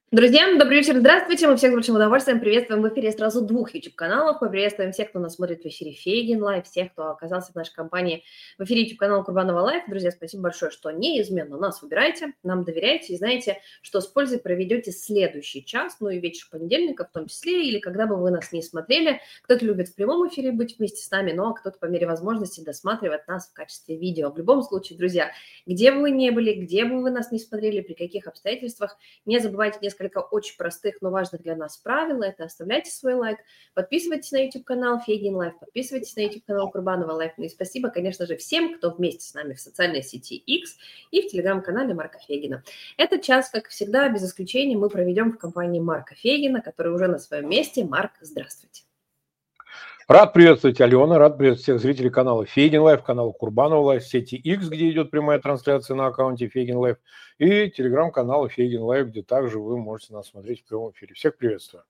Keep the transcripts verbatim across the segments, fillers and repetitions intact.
Друзья, добрый вечер, здравствуйте. Мы всех с большим удовольствием приветствуем в эфире сразу двух YouTube-каналов. Мы приветствуем всех, кто нас смотрит в эфире Фейгин Лайв, всех, кто оказался в нашей компании в эфире YouTube-канала Курбанова Лайв. Друзья, спасибо большое, что неизменно нас выбираете, нам доверяете и знаете, что с пользой проведете следующий час, ну и вечер понедельника в том числе, или когда бы вы нас не смотрели. Кто-то любит в прямом эфире быть вместе с нами, но кто-то по мере возможности досматривает нас в качестве видео. В любом случае, друзья, где бы вы ни были, где бы вы нас не смотрели, при каких обстоятельствах, не забывайте несколько Несколько очень простых, но важных для нас правил. Это оставляйте свой лайк, подписывайтесь на YouTube-канал Фейгин Лайв, подписывайтесь на YouTube-канал Курбанова Лайв. Ну и спасибо, конечно же, всем, кто вместе с нами в социальной сети X и в телеграм-канале Марка Фейгина. Этот час, как всегда, без исключения, мы проведем в компании Марка Фейгина, который уже на своем месте. Марк, здравствуйте. Рад приветствовать, Алена, рад приветствовать всех зрителей канала Фейгин Лайв, канала Курбанова Лайв, сети X, где идет прямая трансляция на аккаунте Фейгин Лайв, и телеграм-канала Фейгин Лайв, где также вы можете нас смотреть в прямом эфире. Всех приветствую.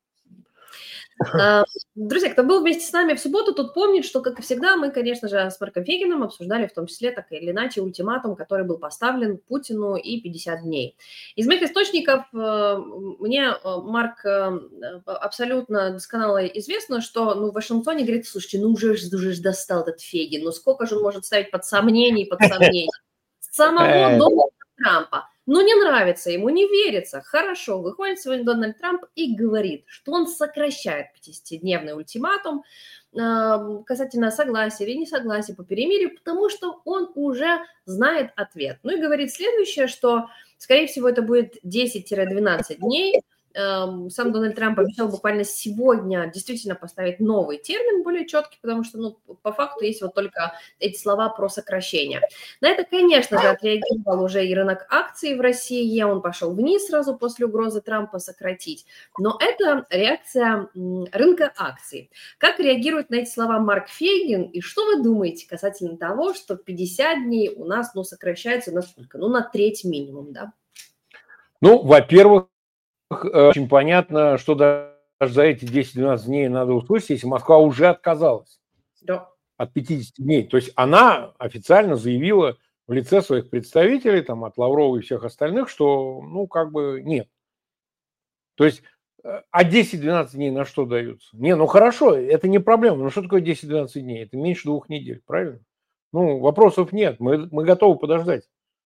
Друзья, кто был вместе с нами в субботу, тот помнит, что, как и всегда, мы, конечно же, с Марком Фейгиным обсуждали в том числе, так или иначе, ультиматум, который был поставлен Путину и пятьдесят дней. Из моих источников мне, Марк, абсолютно досконало известно, что ну, в Вашингтоне говорит, слушайте, ну уже, уже достал этот Фейгин, ну сколько же он может ставить под сомнение и под сомнение самого Дональда Трампа. Но не нравится ему, не верится. Хорошо, выходит сегодня Дональд Трамп и говорит, что он сокращает пятидесятидневный ультиматум э, касательно согласия или несогласия по перемирию, потому что он уже знает ответ. Ну и говорит следующее, что, скорее всего, это будет десять-двенадцать дней. Сам Дональд Трамп обещал буквально сегодня действительно поставить новый термин, более четкий, потому что, ну, по факту есть вот только эти слова про сокращение. На это, конечно же, отреагировал уже и рынок акций в России, он пошел вниз сразу после угрозы Трампа сократить. Но это реакция рынка акций. Как реагирует на эти слова Марк Фейгин, и что вы думаете касательно того, что пятьдесят дней у нас, ну, сокращается на сколько? Ну, на треть минимум, да? Ну, во-первых, очень понятно, что даже за эти десять-двенадцать дней надо услышать, если Москва уже отказалась да. от пятидесяти дней. То есть она официально заявила в лице своих представителей, там, от Лаврова и всех остальных, что, ну, как бы нет. То есть, а десять-двенадцать дней на что даются? Не, ну хорошо, это не проблема. Но что такое десять-двенадцать дней? Это меньше двух недель, правильно? Ну, вопросов нет, мы, мы готовы подождать.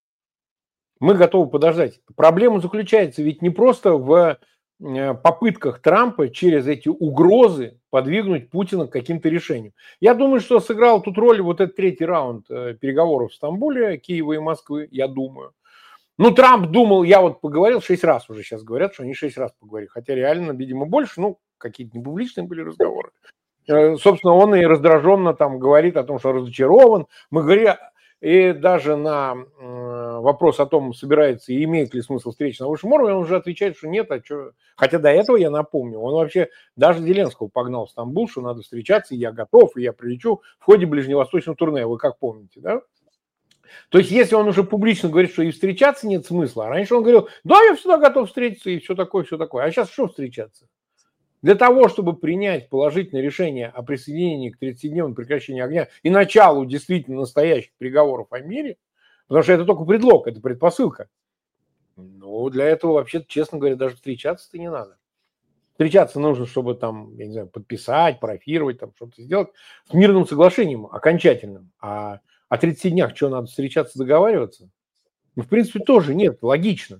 Мы готовы подождать. Проблема заключается ведь не просто в попытках Трампа через эти угрозы подвигнуть Путина к каким-то решениям. Я думаю, что сыграл тут роль вот этот третий раунд переговоров в Стамбуле, Киева и Москвы, я думаю. Ну, Трамп думал, я вот поговорил шесть раз уже сейчас говорят, что они шесть раз поговорили, хотя реально, видимо, больше, ну, какие-то непубличные были разговоры. Собственно, он и раздраженно там говорит о том, что разочарован. Мы говорим, и даже на вопрос о том, собирается и имеет ли смысл встреча на высшем уровне, он уже отвечает, что нет, а что... Хотя до этого, я напомню, он вообще даже Зеленского погнал в Стамбул, что надо встречаться, и я готов, и я прилечу в ходе ближневосточного турне, вы как помните, да? То есть, если он уже публично говорит, что и встречаться нет смысла, а раньше он говорил, да, я всегда готов встретиться, и все такое, все такое, а сейчас что встречаться? Для того, чтобы принять положительное решение о присоединении к тридцатидневному прекращению огня и началу действительно настоящих переговоров о мире, потому что это только предлог, это предпосылка. Ну, для этого вообще, честно говоря, даже встречаться-то не надо. Встречаться нужно, чтобы там, я не знаю, подписать, парафировать, там что-то сделать с мирным соглашением окончательным. А о тридцати днях что, надо встречаться, договариваться? Ну, в принципе, тоже нет, логично.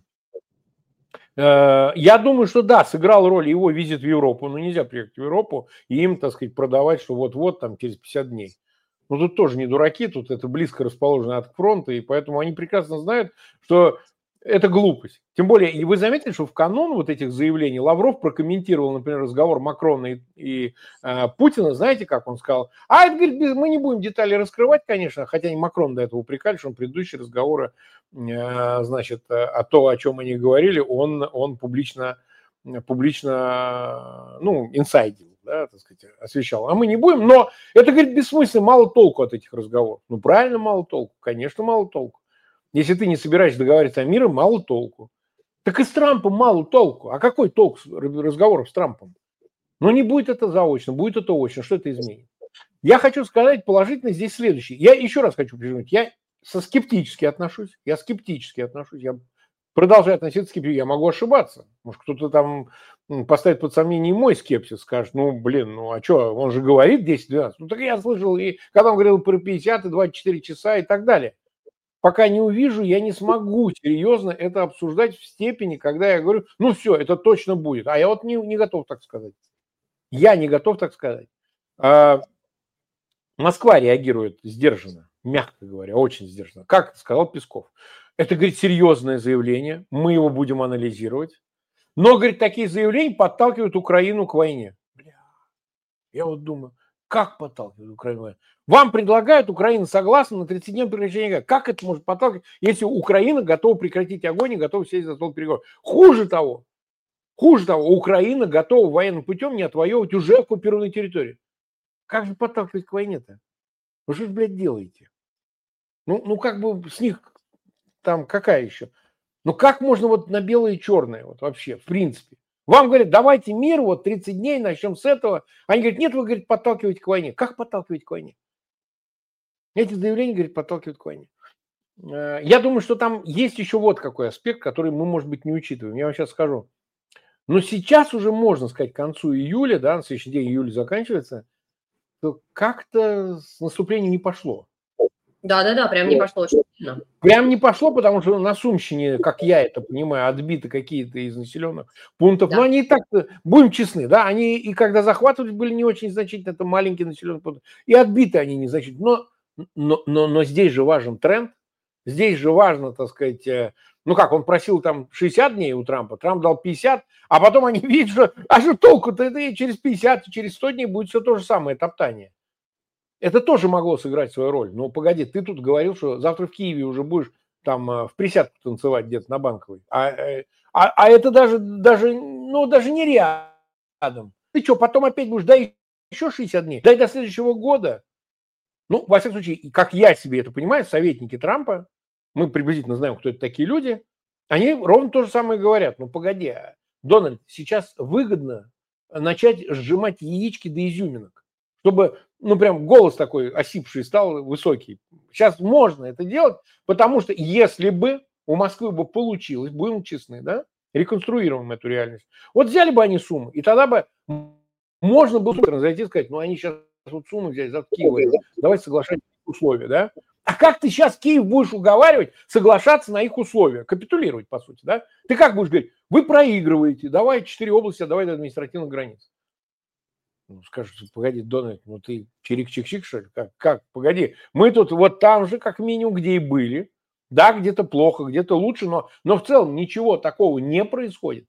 Я думаю, что да, сыграл роль его визит в Европу, но нельзя приехать в Европу и им, так сказать, продавать, что вот-вот там через пятьдесят дней. Ну, тут тоже не дураки, тут это близко расположено от фронта, и поэтому они прекрасно знают, что это глупость. Тем более, и вы заметили, что в канун вот этих заявлений Лавров прокомментировал, например, разговор Макрона и, и э, Путина, знаете, как он сказал? А, это, говорит, мы не будем детали раскрывать, конечно, хотя и Макрон до этого упрекали, что он предыдущие разговоры, э, значит, о том, о чем они говорили, он, он публично, публично, ну, инсайдил. Да, так сказать, освещал. А мы не будем, но это, говорит, бессмысленно, мало толку от этих разговоров. Ну, правильно, мало толку, конечно, мало толку. Если ты не собираешься договариваться о мире, мало толку. Так и с Трампом мало толку. А какой толк разговоров с Трампом? Ну, не будет это заочно, будет это очно. Что это изменит? Я хочу сказать положительно здесь следующее. Я еще раз хочу подчеркнуть, я со скептически отношусь. Я скептически отношусь. Я продолжаю относиться скептически. Я могу ошибаться. Может, кто-то там поставит под сомнение мой скепсис, скажет, ну, блин, ну, а что, он же говорит десять-двенадцать. Ну, так я слышал, и когда он говорил про пятьдесят и двадцать четыре часа и так далее. Пока не увижу, я не смогу серьезно это обсуждать в степени, когда я говорю, ну, все, это точно будет. А я вот не, не готов так сказать. Я не готов так сказать. А Москва реагирует сдержанно, мягко говоря, очень сдержанно. Как сказал Песков. Это, говорит, серьезное заявление, мы его будем анализировать. Но, говорит, такие заявления подталкивают Украину к войне. Бля, я вот думаю, как подталкивают Украину к войне? Вам предлагают, Украина согласна на тридцатидневное прекращение огня. Как это может подталкивать, если Украина готова прекратить огонь и готова сесть за стол переговоров? Хуже того, хуже того, Украина готова военным путем не отвоевывать уже оккупированную территорию. Как же подталкивать к войне-то? Вы что ж, блядь, делаете? Ну, ну, как бы с них там какая еще? Ну, как можно вот на белое и черное вот вообще, в принципе? Вам говорят, давайте мир, вот тридцать дней, начнем с этого. Они говорят, нет, вы, говорит, подталкиваете к войне. Как подталкивать к войне? Эти заявления, говорит, подталкивают к войне. Я думаю, что там есть еще вот какой аспект, который мы, может быть, не учитываем. Я вам сейчас скажу. Но сейчас уже можно сказать, к концу июля, да, на следующий день июля заканчивается, то как-то с наступлением не пошло. Да-да-да, прям не пошло очень сильно. Прям не пошло, потому что на Сумщине, как я это понимаю, отбиты какие-то из населенных пунктов. Да. Но они и так, будем честны, да, они и когда захватывали, были не очень значительно, это маленькие населенные пункты. И отбиты они незначительно. Но, но, но, но здесь же важен тренд. Здесь же важно, так сказать, ну как, он просил там шестьдесят дней у Трампа, Трамп дал пятьдесят, а потом они видят, что, а что толку-то, это и через пятьдесят, и через сто дней будет все то же самое топтание. Это тоже могло сыграть свою роль. Но погоди, ты тут говорил, что завтра в Киеве уже будешь там в присядку танцевать где-то на Банковой. А, а, а это даже, даже, ну, даже не рядом. Ты что, потом опять будешь, дай еще шестьдесят дней, дай до следующего года. Ну, во всяком случае, как я себе это понимаю, советники Трампа, мы приблизительно знаем, кто это такие люди, они ровно то же самое говорят. Ну, погоди, Дональд, сейчас выгодно начать сжимать яички до изюминок, чтобы, ну, прям голос такой осипший стал высокий. Сейчас можно это делать, потому что если бы у Москвы бы получилось, будем честны, да, реконструируем эту реальность, вот взяли бы они Сумы, и тогда бы можно было зайти и сказать, ну, они сейчас вот Сумы взяли, за Киев, давайте соглашать условия, да. А как ты сейчас Киев будешь уговаривать соглашаться на их условия, капитулировать, по сути, да? Ты как будешь говорить, вы проигрываете, давай четыре области, давай до административных границ. Ну, скажешь, погоди, Дональд, ну ты чирик-чик-чик, что ли? Как, как? Погоди, мы тут вот там же, как минимум, где и были. Да, где-то плохо, где-то лучше, но, но в целом ничего такого не происходит.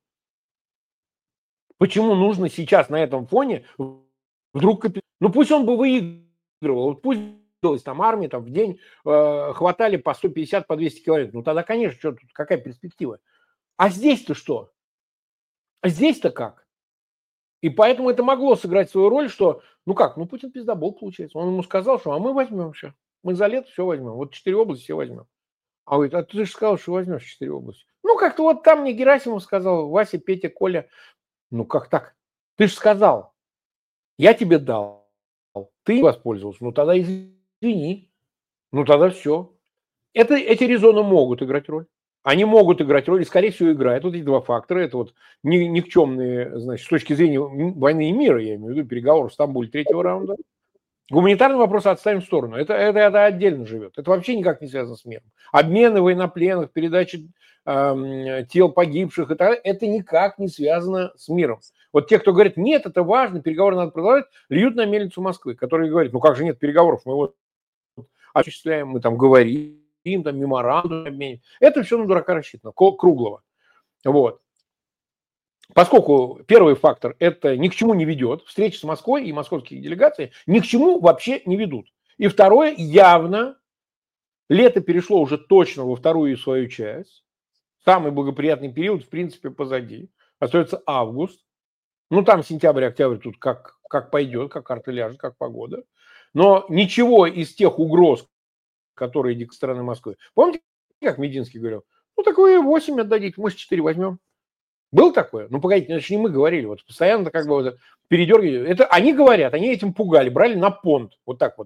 Почему нужно сейчас на этом фоне вдруг капитулировать? Ну пусть он бы выигрывал, пусть там армии там в день э, хватали по сто пятьдесят, по двести километров. Ну тогда, конечно, что тут, какая перспектива? А здесь-то что? А здесь-то как? И поэтому это могло сыграть свою роль, что, ну как, ну Путин пиздобол получается. Он ему сказал, что а мы возьмем все. Мы за лето все возьмем. Вот четыре области все возьмем. А говорит, а ты же сказал, что возьмешь четыре области. Ну как-то вот там мне Герасимов сказал, Вася, Петя, Коля. Ну как так? Ты же сказал, я тебе дал, ты воспользовался. Ну тогда извини. Ну тогда все. Это, эти резоны могут играть роль. Они могут играть роль, и, скорее всего, играют. Вот эти два фактора. Это вот никчемные, значит, с точки зрения войны и мира, я имею в виду, переговоров в Стамбуле третьего раунда. Гуманитарный вопрос отставим в сторону. Это, это, это отдельно живет. Это вообще никак не связано с миром. Обмены военнопленных, передача э, тел погибших, это, это никак не связано с миром. Вот те, кто говорит, нет, это важно, переговоры надо продолжать, льют на мельницу Москвы, которые говорят, ну как же нет переговоров, мы вот осуществляем, мы там говорим, там меморандум обменим. Это все на дурака рассчитано, круглого. Вот. Поскольку первый фактор это ни к чему не ведет, встречи с Москвой и московские делегации ни к чему вообще не ведут. И второе, явно лето перешло уже точно во вторую свою часть. Самый благоприятный период, в принципе, позади. Остается август. Ну, там сентябрь, октябрь тут как, как пойдет, как карта ляжет, как погода. Но ничего из тех угроз, которые идут к стороне Москвы. Помните, как Мединский говорил? Ну, так вы восемь отдадите, мы четыре возьмем. Было такое? Ну, погодите, это же не мы говорили. Вот постоянно как бы вот передергивали. Это они говорят, они этим пугали, брали на понт. Вот так вот.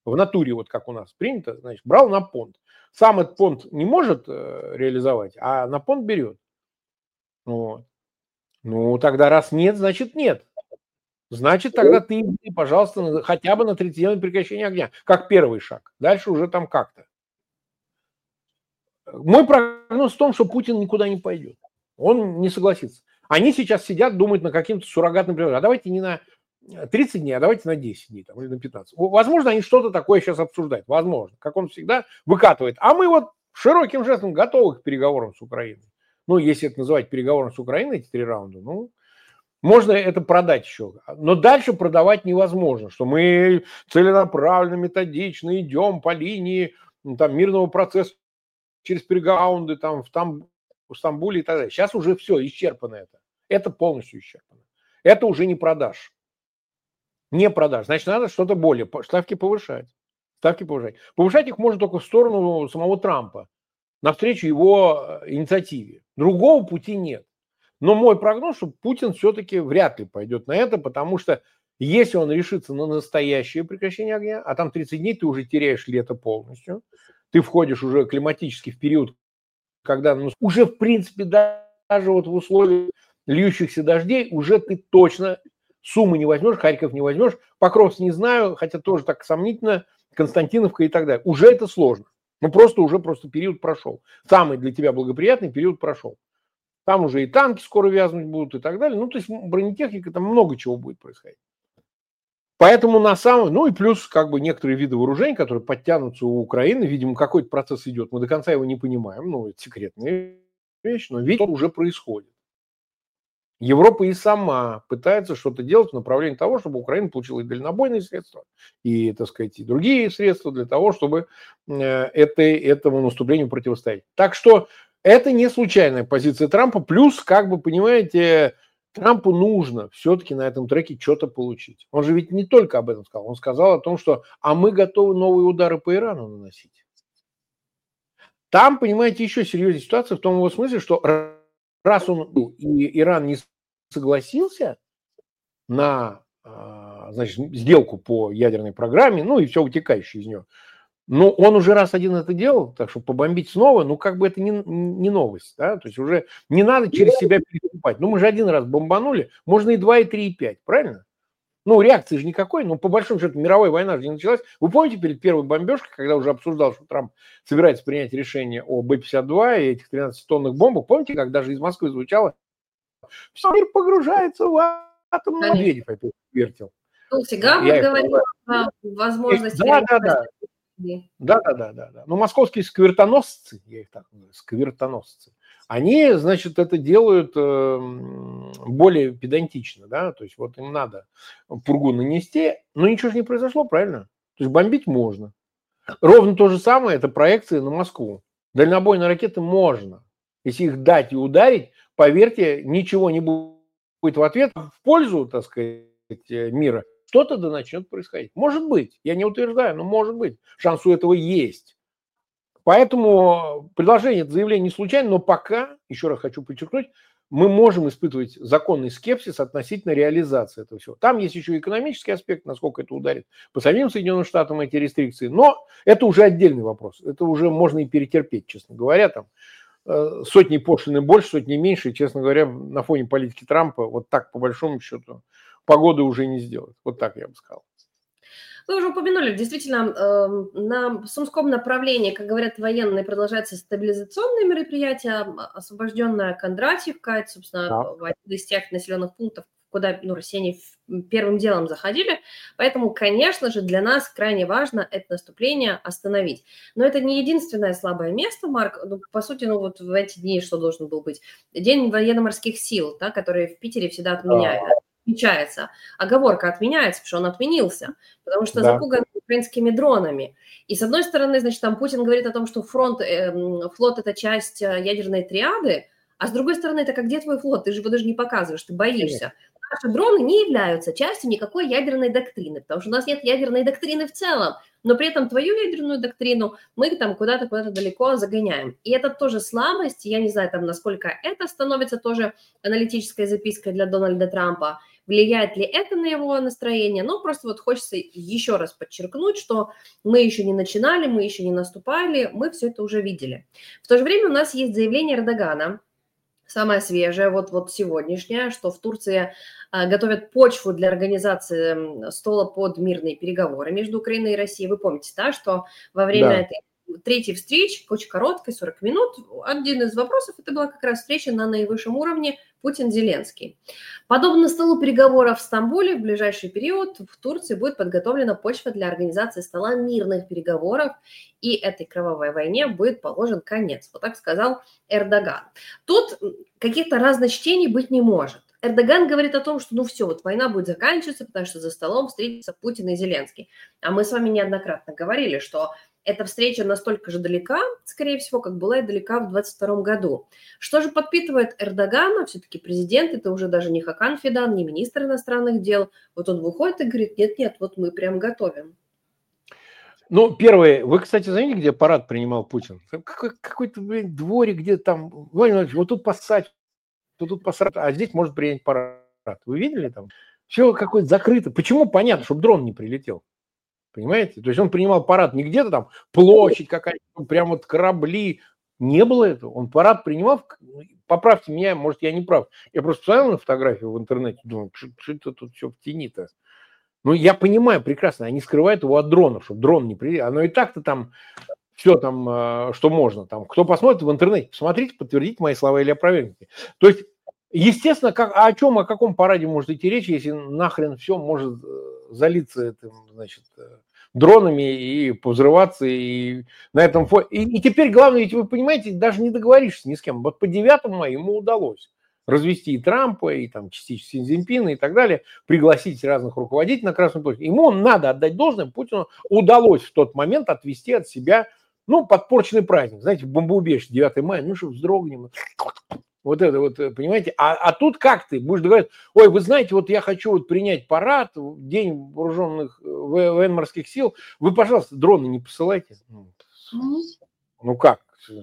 в натуре, вот как у нас принято, значит, брал на понт. Сам этот понт не может э, реализовать, а на понт берет. Вот. Ну, тогда раз нет, значит нет. Значит, тогда ты, пожалуйста, хотя бы на тридцатидневное прекращение огня, как первый шаг. Дальше уже там как-то. Мой прогноз в том, что Путин никуда не пойдет. Он не согласится. Они сейчас сидят, думают на каким-то суррогатном предложении. А давайте не на тридцать дней, а давайте на десять дней там, или на пятнадцать. Возможно, они что-то такое сейчас обсуждают. Возможно. Как он всегда выкатывает. А мы вот широким жестом готовы к переговорам с Украиной. Ну, если это называть переговором с Украиной, эти три раунда, ну, можно это продать еще. Но дальше продавать невозможно, что мы целенаправленно, методично идем по линии там, мирного процесса через переговоры там, в, там, в Стамбуле и так далее. Сейчас уже все, исчерпано это. Это полностью исчерпано. Это уже не продаж. Не продаж. Значит, надо что-то более. Ставки повышать. Ставки повышать. Повышать их можно только в сторону самого Трампа, навстречу его инициативе. Другого пути нет. Но мой прогноз, что Путин все-таки вряд ли пойдет на это, потому что если он решится на настоящее прекращение огня, а там тридцать дней, ты уже теряешь лето полностью, ты входишь уже климатически в период, когда ну, уже в принципе даже вот в условиях льющихся дождей уже ты точно Сумы не возьмешь, Харьков не возьмешь, Покровск не знаю, хотя тоже так сомнительно, Константиновка и так далее. Уже это сложно. Ну просто уже просто период прошел. Самый для тебя благоприятный период прошел. Там уже и танки скоро вязнуть будут и так далее. Ну, то есть бронетехника, там много чего будет происходить. Поэтому на самом... Ну и плюс как бы некоторые виды вооружений, которые подтянутся у Украины. Видимо, какой-то процесс идет. Мы до конца его не понимаем. Ну, это секретная вещь, но видимо, уже происходит. Европа и сама пытается что-то делать в направлении того, чтобы Украина получила и дальнобойные средства, и, так сказать, и другие средства для того, чтобы этой, этому наступлению противостоять. Так что это не случайная позиция Трампа. Плюс, как бы, понимаете, Трампу нужно все-таки на этом треке что-то получить. Он же ведь не только об этом сказал. Он сказал о том, что «а мы готовы новые удары по Ирану наносить». Там, понимаете, еще серьезнее ситуация в том его смысле, что раз он и Иран не согласился на, значит, сделку по ядерной программе, ну и все вытекающее из нее, но он уже раз один это делал, так что побомбить снова, ну как бы это не, не новость, да, то есть уже не надо через себя переступать. Ну мы же один раз бомбанули, можно и два, и три, и пять, правильно? Ну реакции же никакой, но по большому счету мировая война же не началась. Вы помните перед первой бомбежкой, когда уже обсуждал, что Трамп собирается принять решение о Бэ пятьдесят два и этих тринадцатитонных бомбах, помните, как даже из Москвы звучало: все, мир погружается в атомную Медведев опять вертел. Ну, всегда вот говорил о возможности... Да, да, да. Да, да, да, да, да. Но московские сквертоносцы, я их так называю, сквертоносцы, они, значит, это делают э, более педантично, да, то есть вот им надо пургу нанести, но ничего же не произошло, правильно? То есть бомбить можно. Ровно то же самое, это проекции на Москву. Дальнобойные ракеты можно. Если их дать и ударить, поверьте, ничего не будет в ответ в пользу, так сказать, мира. Что-то да начнет происходить. Может быть, я не утверждаю, но может быть. Шанс у этого есть. Поэтому предложение, это заявление не случайно, но пока, еще раз хочу подчеркнуть, мы можем испытывать законный скепсис относительно реализации этого всего. Там есть еще экономический аспект, насколько это ударит по самим Соединенным Штатам эти рестрикции, но это уже отдельный вопрос. Это уже можно и перетерпеть, честно говоря. Там э, сотни пошлины больше, сотни меньше. И, честно говоря, на фоне политики Трампа вот так, по большому счету, погоды уже не сделать. Вот так я бы сказал. Вы уже упомянули, действительно, на Сумском направлении, как говорят военные, продолжаются стабилизационные мероприятия. Освобожденная Кондратьевка, это, собственно, да. один из тех населенных пунктов, куда ну, россияне первым делом заходили. Поэтому, конечно же, для нас крайне важно это наступление остановить. Но это не единственное слабое место, Марк. Ну, по сути, ну вот в эти дни что должен был быть? День военно-морских сил, да, который в Питере всегда отменяют. Да. Отмечается. Оговорка отменяется, потому что он отменился, потому что да. запуган украинскими дронами. И с одной стороны, значит, там Путин говорит о том, что фронт, э, флот – это часть ядерной триады, а с другой стороны, это как где твой флот? Ты же его даже не показываешь, ты боишься. наши дроны не являются частью никакой ядерной доктрины, потому что у нас нет ядерной доктрины в целом, но при этом твою ядерную доктрину мы там куда-то куда-то далеко загоняем. И это тоже слабость, я не знаю, там, насколько это становится тоже аналитической запиской для Дональда Трампа, влияет ли это на его настроение, но просто вот хочется еще раз подчеркнуть, что мы еще не начинали, мы еще не наступали, мы все это уже видели. В то же время у нас есть заявление Эрдогана, самое свежее, вот, вот сегодняшнее, что в Турции а, готовят почву для организации стола под мирные переговоры между Украиной и Россией. Вы помните, да, что во время Да. этой третьей встречи, очень короткой, сорок минут, один из вопросов, это была как раз встреча на наивысшем уровне Путин-Зеленский. Подобно столу переговоров в Стамбуле, в ближайший период в Турции будет подготовлена почва для организации стола мирных переговоров, и этой кровавой войне будет положен конец. Вот так сказал Эрдоган. Тут каких-то разночтений быть не может. Эрдоган говорит о том, что ну все, вот война будет заканчиваться, потому что за столом встретятся Путин и Зеленский. А мы с вами неоднократно говорили, что эта встреча настолько же далека, скорее всего, как была и далека в двадцать втором году. Что же подпитывает Эрдогана? Все-таки президент, это уже даже не Хакан Фидан, не министр иностранных дел. Вот он выходит и говорит, нет-нет, вот мы прям готовим. Ну, первое, вы, кстати, знаете, где парад принимал Путин? Какой- Какой-то, блин, дворик, где там, Владимир Владимирович, вот тут поссать, вот тут поссать, а здесь может принять парад. Вы видели там? Все какое-то закрыто. Почему? Понятно, чтобы дрон не прилетел. Понимаете? То есть он принимал парад не где-то там площадь какая-то, прям вот корабли. Не было этого. Он парад принимал, в- поправьте меня, может, я не прав. Я просто посмотрел на фотографию в интернете, думаю, что, что это тут все в тени-то? Ну, я понимаю прекрасно, они скрывают его от дронов, чтобы дрон не прилетел. Оно и так-то там все там, э, что можно. Там, кто посмотрит в интернете, посмотрите, подтвердите мои слова или опровергните. То есть, естественно, как, а о чем, о каком параде может идти речь, если нахрен все может э, залиться этим, значит, э, дронами и повзрываться, и на этом фоне. И, и теперь главное, ведь вы понимаете, даже не договоришься ни с кем. Вот по девятому мая ему удалось развести и Трампа, и там частично Си Цзиньпина и так далее, пригласить разных руководителей на Красную площадь. Ему надо отдать должное, Путину удалось в тот момент отвести от себя, ну, подпорченный праздник. Знаете, бомбоубежище девятого мая, ну что, вздрогнем. Вот это вот, понимаете? А, а тут как ты будешь говорить, ой, вы знаете, вот я хочу вот принять парад, День вооруженных во- военно-морских сил, вы, пожалуйста, дроны не посылайте. Ну как?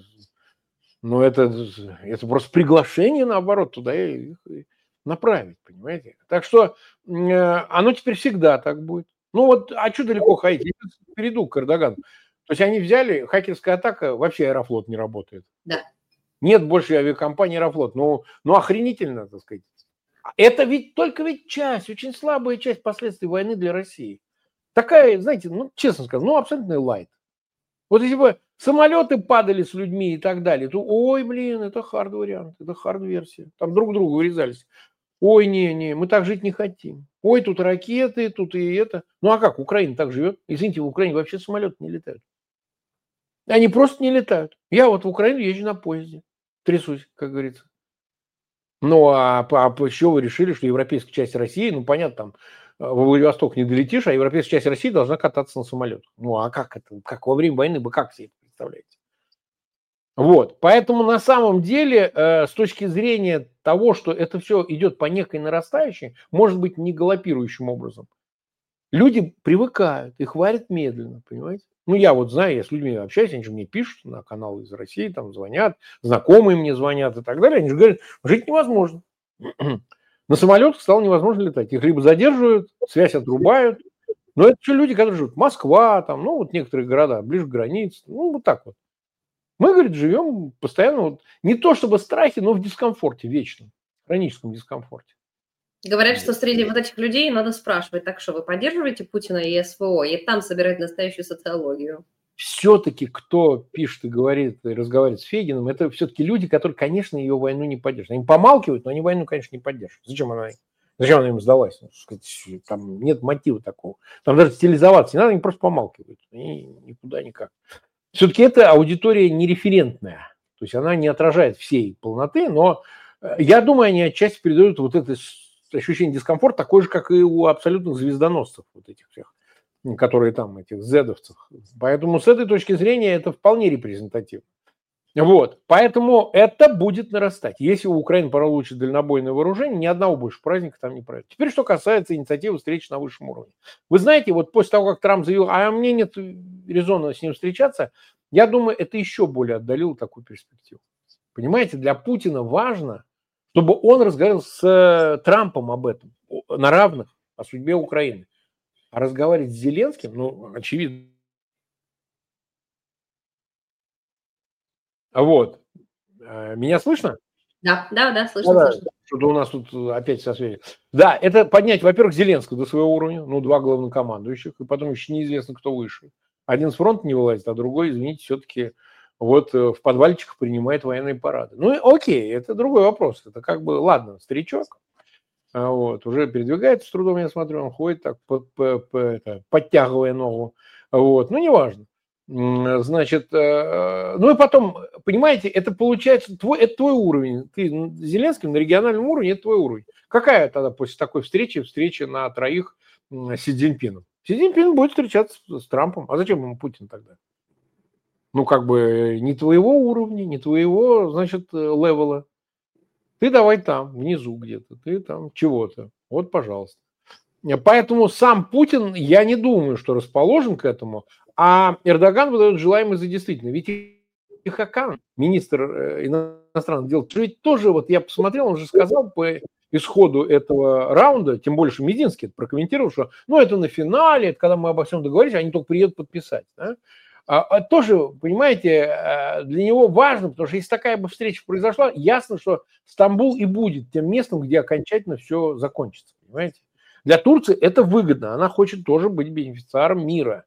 Ну это, это просто приглашение, наоборот, туда и их направить, понимаете? Так что э, оно теперь всегда так будет. Ну вот, а что далеко ходить? Я сейчас перейду к Эрдогану. То есть они взяли, хакерская атака, вообще Аэрофлот не работает. Да. Нет больше авиакомпании Аэрофлот. Ну, ну охренительно, так сказать. Это ведь только ведь часть, очень слабая часть последствий войны для России. Такая, знаете, ну, честно сказать, ну, абсолютный лайт. Вот если бы самолеты падали с людьми и так далее, то, ой, блин, это хард-вариант, это хард-версия. Там друг другу вырезались. Ой, не-не, мы так жить не хотим. Ой, тут ракеты, тут и это. Ну, а как, Украина так живет? Извините, в Украине вообще самолеты не летают. Они просто не летают. Я вот в Украину езжу на поезде. Трясусь, как говорится. Ну, а, а еще вы решили, что европейская часть России, ну, понятно, там во Владивосток не долетишь, а европейская часть России должна кататься на самолетах. Ну, а как это? Как во время войны вы как себе это представляете? Вот, поэтому на самом деле, э, с точки зрения того, что это все идет по некой нарастающей, может быть, не галопирующим образом, люди привыкают, их варят медленно, понимаете? Ну, я вот знаю, я с людьми общаюсь, они же мне пишут на канал из России, там звонят, знакомые мне звонят и так далее. Они же говорят, жить невозможно. На самолетах стало невозможно летать. Их либо задерживают, связь отрубают. Но это все люди, которые живут. Москва, там, ну, вот некоторые города, ближе к границе. Ну, вот так вот. Мы, говорит, живем постоянно, вот, не то чтобы в страхе, но в дискомфорте вечном, хроническом дискомфорте. Говорят, что среди вот этих людей надо спрашивать, так что вы поддерживаете Путина и СВО, и там собирать настоящую социологию? Все-таки кто пишет и говорит, и разговаривает с Фегиным, это все-таки люди, которые, конечно, ее войну не поддерживают. Они помалкивают, но они войну, конечно, не поддерживают. Зачем она, зачем она им сдалась? Там нет мотива такого. Там даже стилизоваться не надо, они просто помалкивают. Они никуда никак. Все-таки эта аудитория нереферентная. То есть она не отражает всей полноты, но я думаю, они отчасти передают вот это ощущение дискомфорта, такое же, как и у абсолютных звездоносцев, вот этих всех, которые там, этих зедовцев. Поэтому с этой точки зрения это вполне репрезентативно. Вот, поэтому это будет нарастать. Если у Украины получит дальнобойное вооружение, ни одного больше праздника там не пройдет. Теперь, что касается инициативы встречи на высшем уровне. Вы знаете, вот после того, как Трамп заявил, а мне нет резона с ним встречаться, я думаю, это еще более отдалило такую перспективу. Понимаете, для Путина важно, чтобы он разговаривал с Трампом об этом, на равных, о судьбе Украины. А разговаривать с Зеленским, ну, очевидно. Вот. Меня слышно? Да, да, да, слышно, Да, слышно. Что-то у нас тут опять со связью. Да, это поднять, во-первых, Зеленского до своего уровня, ну, два главнокомандующих, и потом еще неизвестно, кто выше. Один с фронта не вылазит, а другой, извините, все-таки вот в подвальчиках принимает военные парады. Ну, окей, это другой вопрос. Это как бы, ладно, старичок, вот, уже передвигается с трудом, я смотрю, он ходит так, по, по, по, это, подтягивая ногу, вот, ну, неважно. Значит, ну и потом, понимаете, это получается, твой, это твой уровень. Ты с Зеленским на региональном уровне, это твой уровень. Какая тогда после такой встречи, встреча на троих с Си Цзиньпином? Си Цзиньпин будет встречаться с Трампом. А зачем ему Путин тогда? Ну, как бы, не твоего уровня, не твоего, значит, левела. Ты давай там, внизу где-то, ты там чего-то. Вот, пожалуйста. Поэтому сам Путин, я не думаю, что расположен к этому, а Эрдоган выдает желаемое за действительное. Ведь и Хакан, министр иностранных дел, ведь тоже, вот я посмотрел, он же сказал по исходу этого раунда, тем больше Мединский это прокомментировал, что ну это на финале, это когда мы обо всем договорились, они только приедут подписать. Да? А, а тоже, понимаете, для него важно, потому что если такая бы встреча произошла, ясно, что Стамбул и будет тем местом, где окончательно все закончится, понимаете? Для Турции это выгодно, она хочет тоже быть бенефициаром мира.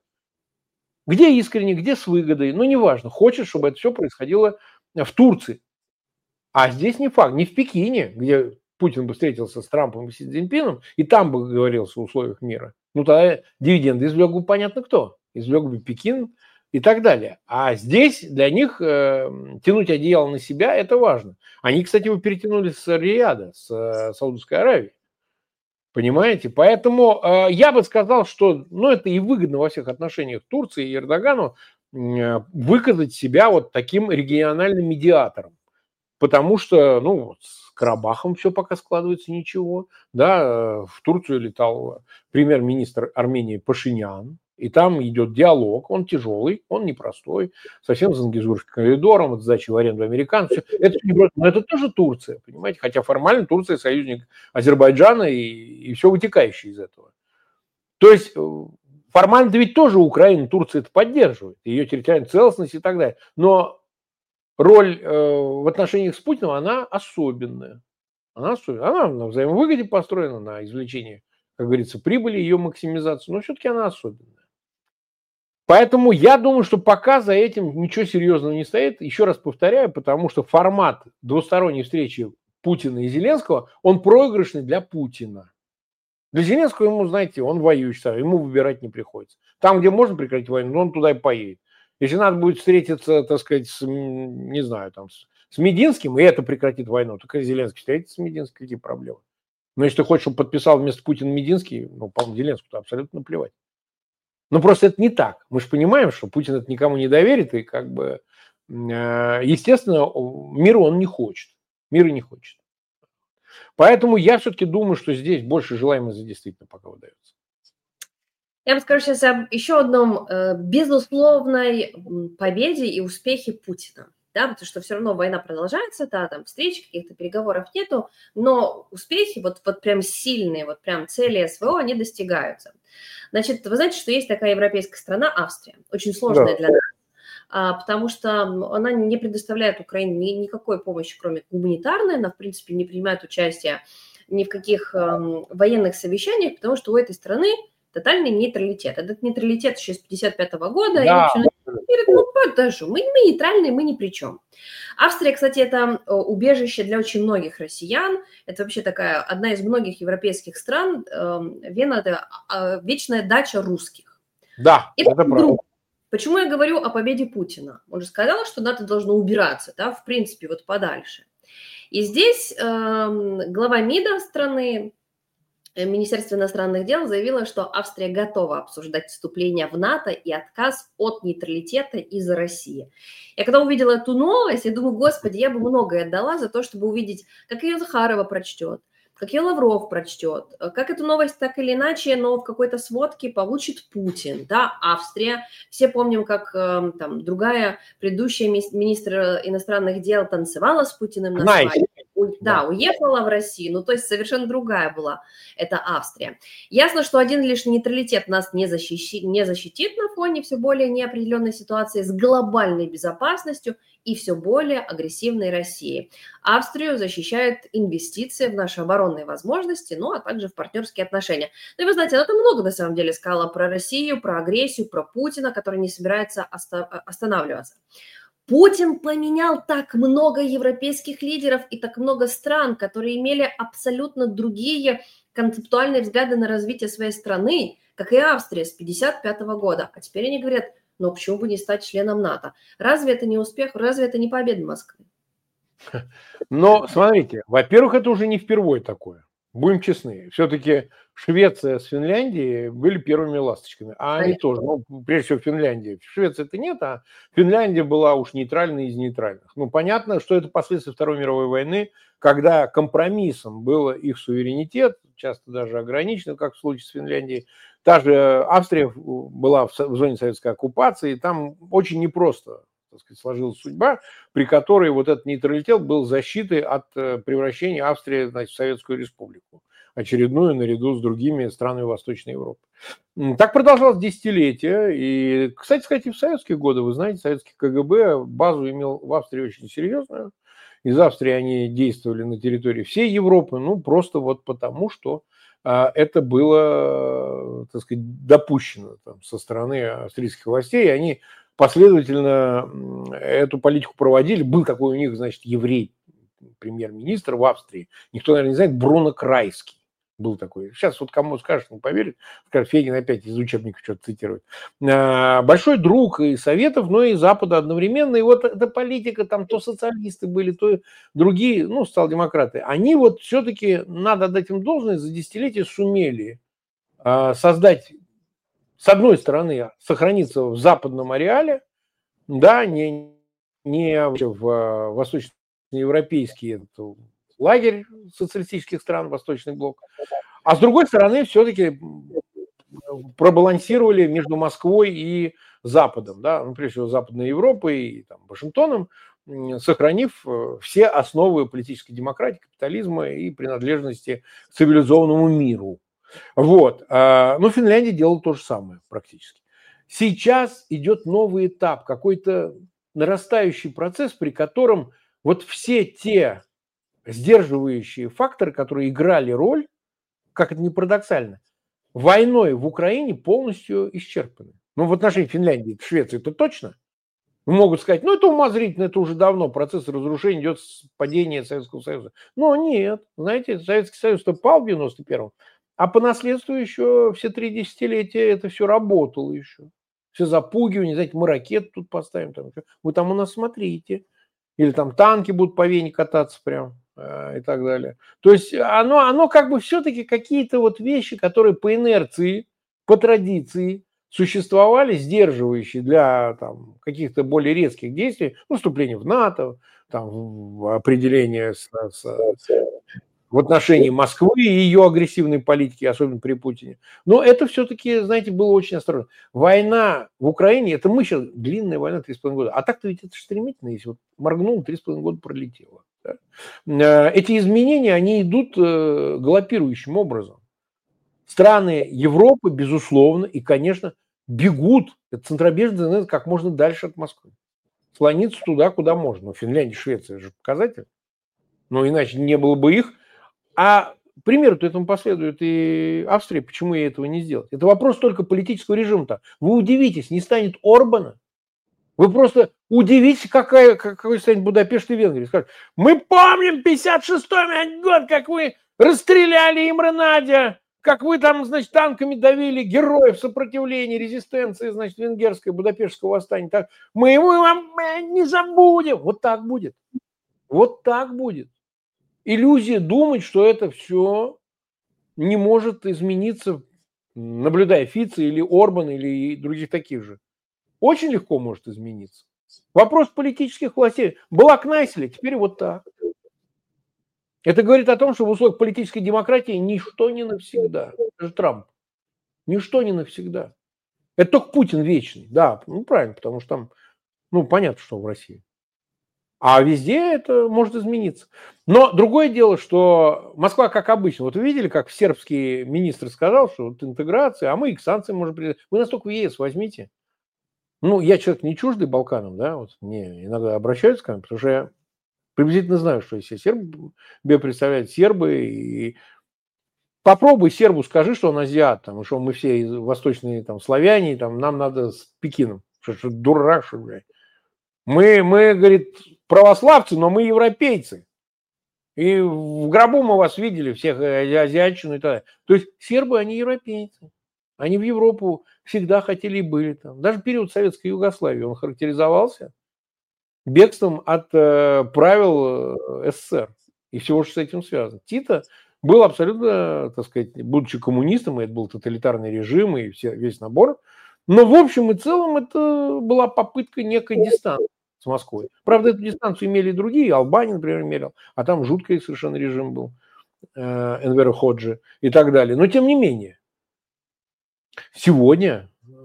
Где искренне, где с выгодой, ну неважно, хочет, чтобы это все происходило в Турции. А здесь не факт, не в Пекине, где Путин бы встретился с Трампом и Си Цзиньпином, и там бы говорился о условиях мира. Ну тогда дивиденды извлек бы понятно кто, извлек бы Пекин и так далее. А здесь для них э, тянуть одеяло на себя – это важно. Они, кстати, его перетянули с Риада, с э, Саудовской Аравии. Понимаете? Поэтому э, я бы сказал, что ну, это и выгодно во всех отношениях Турции и Эрдогану э, выказать себя вот таким региональным медиатором. Потому что, ну, с Карабахом все пока складывается ничего. Да, э, в Турцию летал премьер-министр Армении Пашинян, и там идет диалог, он тяжелый, он непростой, совсем Зангезурским коридором, вот сдача в аренду американцев. Это, но это тоже Турция, понимаете, хотя формально Турция союзник Азербайджана и, и все вытекающее из этого. То есть формально ведь тоже Украина, Турция это поддерживает, ее территориальную целостность и так далее. Но роль э, в отношениях с Путиным, она особенная. Она особенная. Она на взаимовыгоде построена, на извлечении, как говорится, прибыли, ее максимизацию, но все-таки она особенная. Поэтому я думаю, что пока за этим ничего серьезного не стоит. Еще раз повторяю, потому что формат двусторонней встречи Путина и Зеленского, он проигрышный для Путина. Для Зеленского ему, знаете, он воюющий, ему выбирать не приходится. Там, где можно прекратить войну, он туда и поедет. Если надо будет встретиться, так сказать, с, не знаю, там, с, с Мединским, и это прекратит войну, так и Зеленский встретится с Мединским, какие проблемы? Но если ты хочешь, чтобы подписал вместо Путина Мединский, ну, по-моему, Зеленскому-то абсолютно наплевать. Но просто это не так. Мы же понимаем, что Путин это никому не доверит, и как бы, естественно, мира он не хочет. Мира не хочет. Поэтому я все-таки думаю, что здесь больше желаемого за действительно пока выдается. Я бы скажу сейчас об еще одном э, безусловной победе и успехе Путина. Да, потому что все равно война продолжается, да, там встреч, каких-то переговоров нету, но успехи, вот, вот прям сильные, вот прям цели СВО, они достигаются. Значит, вы знаете, что есть такая европейская страна Австрия, очень сложная да. для нас, а, потому что она не предоставляет Украине ни, никакой помощи, кроме гуманитарной, она, в принципе, не принимает участие ни в каких э, военных совещаниях, потому что у этой страны тотальный нейтралитет. Этот нейтралитет еще с пятьдесят пятого года. Да. И говорят, ну, подожди, мы, мы нейтральные, мы ни при чем. Австрия, кстати, это убежище для очень многих россиян. Это вообще такая одна из многих европейских стран. Вена – это вечная дача русских. Да, и это правда. Почему я говорю о победе Путина? Он же сказал, что НАТО должно убираться, да, в принципе, вот подальше. И здесь э, глава МИДа страны Министерство иностранных дел заявило, что Австрия готова обсуждать вступление в НАТО и отказ от нейтралитета из-за России. Я когда увидела эту новость, я думаю, господи, я бы многое отдала за то, чтобы увидеть, как ее Захарова прочтет, как ее Лавров прочтет, как эту новость так или иначе, но в какой-то сводке получит Путин, да, Австрия. Все помним, как э, там другая предыдущая министр иностранных дел танцевала с Путиным на свадьбе. Да, уехала в Россию, ну то есть совершенно другая была эта Австрия. Ясно, что один лишь нейтралитет нас не защитит, не защитит на фоне все более неопределенной ситуации с глобальной безопасностью и все более агрессивной России. Австрию защищают инвестиции в наши оборонные возможности, ну а также в партнерские отношения. Ну и вы знаете, она там много на самом деле сказала про Россию, про агрессию, про Путина, который не собирается оста- останавливаться. Путин поменял так много европейских лидеров и так много стран, которые имели абсолютно другие концептуальные взгляды на развитие своей страны, как и Австрия с пятьдесят пятого года. А теперь они говорят, ну почему бы не стать членом НАТО? Разве это не успех? Разве это не победа Москвы? Но смотрите, во-первых, это уже не впервые такое. Будем честны. Все-таки Швеция с Финляндией были первыми ласточками. А они Конечно. тоже, ну, прежде всего, Финляндия. В Швеции это нет, а Финляндия была уж нейтральной из нейтральных. Ну, понятно, что это последствия Второй мировой войны, когда компромиссом был их суверенитет, часто даже ограничен, как в случае с Финляндией. Та же Австрия была в зоне советской оккупации, и там очень непросто, так сказать, сложилась судьба, при которой вот этот нейтралитет был защитой от превращения Австрии, значит, в Советскую Республику, очередную наряду с другими странами Восточной Европы. Так продолжалось десятилетия. И, кстати сказать, и в советские годы, вы знаете, советский КГБ базу имел в Австрии очень серьезную. Из Австрии они действовали на территории всей Европы, ну, просто вот потому, что а, это было, так сказать, допущено там, со стороны австрийских властей, и они последовательно эту политику проводили. Был такой у них, значит, еврей, премьер-министр в Австрии. Никто, наверное, не знает, Бруно Крайский был такой. Сейчас вот кому скажешь, не поверит, скажет, Фегин опять из учебника что-то цитирует. Большой друг и Советов, но и Запада одновременно. И вот эта политика, там то социалисты были, то другие, ну, социал-демократы. Они вот все-таки, надо отдать им должность, за десятилетия сумели создать, с одной стороны, сохраниться в западном ареале, да, не, не в восточноевропейский лагерь социалистических стран, Восточный блок, а с другой стороны, все-таки пробалансировали между Москвой и Западом, да, ну, прежде всего Западной Европой и там, Вашингтоном, сохранив все основы политической демократии, капитализма и принадлежности к цивилизованному миру. Вот. Но Финляндия делала то же самое практически. Сейчас идет новый этап, какой-то нарастающий процесс, при котором вот все те сдерживающие факторы, которые играли роль, как это ни парадоксально, войной в Украине полностью исчерпаны. Ну, в отношении Финляндии, Швеции это точно. Могут сказать, ну, это умозрительно, это уже давно процесс разрушения идет с падения Советского Союза. Но нет, знаете, Советский Союз-то пал в девяносто первом, а по наследству еще все три десятилетия это все работало еще. Все запугивание, знаете, мы ракеты тут поставим, там, вы там у нас смотрите. Или там танки будут по Вене кататься прям э, и так далее. То есть оно, оно как бы все-таки какие-то вот вещи, которые по инерции, по традиции существовали, сдерживающие для там, каких-то более резких действий, ну, вступление в НАТО, там, в определение с, с, в отношении Москвы и ее агрессивной политики, особенно при Путине. Но это все-таки, знаете, было очень осторожно. Война в Украине, это мы сейчас, длинная война, три с половиной года. А так-то ведь это стремительно, если вот моргнул, три с половиной года пролетело. Да? Эти изменения, они идут галопирующим образом. Страны Европы, безусловно, и, конечно, бегут, это центробежные, как можно дальше от Москвы. Слониться туда, куда можно. Но Финляндия, Швеция же показатель. Но иначе не было бы их. А примеру-то этому последует и Австрия. Почему ей этого не сделать? Это вопрос только политического режима-то. Вы удивитесь, не станет Орбана. Вы просто удивитесь, какая, какой станет Будапешт и Венгрия. Скажут, мы помним пятьдесят шестой год, как вы расстреляли Имре Надя, как вы там, значит, танками давили героев сопротивления, резистенции, значит, венгерской, Будапештского восстания. Так, мы его вам не забудем. Вот так будет. Вот так будет. Иллюзия думать, что это все не может измениться, наблюдая Фица или Орбана или других таких же. Очень легко может измениться. Вопрос политических властей. Была Кнайселя, теперь вот так. Это говорит о том, что в условиях политической демократии ничто не навсегда. Даже Трамп. Ничто не навсегда. Это только Путин вечный. Да, ну правильно, потому что там, ну понятно, что в России. А везде это может измениться. Но другое дело, что Москва, как обычно, вот вы видели, как сербский министр сказал, что вот интеграция, а мы и к санкциям можем прийти. Вы нас только в ЕС возьмите. Ну, я человек не чуждый Балканам, да, вот мне иногда обращаются ко мне, потому что я приблизительно знаю, что если Сербия представляет сербы, и попробуй сербу скажи, что он азиат, там, и что мы все восточные там, славяне, там, нам надо с Пекином. Что, что дурак, что, блядь. Мы, мы, говорит, православцы, но мы европейцы. И в гробу мы вас видели, всех азиатчину и так далее. То есть сербы, они европейцы. Они в Европу всегда хотели и были там. Даже период советской Югославии, он характеризовался бегством от э, правил СССР и всего, что с этим связано. Тито был абсолютно, так сказать, будучи коммунистом, и это был тоталитарный режим, и все, весь набор. Но в общем и целом это была попытка некой дистанции с Москвой. Правда, эту дистанцию имели и другие, Албания, например, мерил, а там жуткий совершенно режим был, э, Энвер Ходжи и так далее. Но тем не менее, сегодня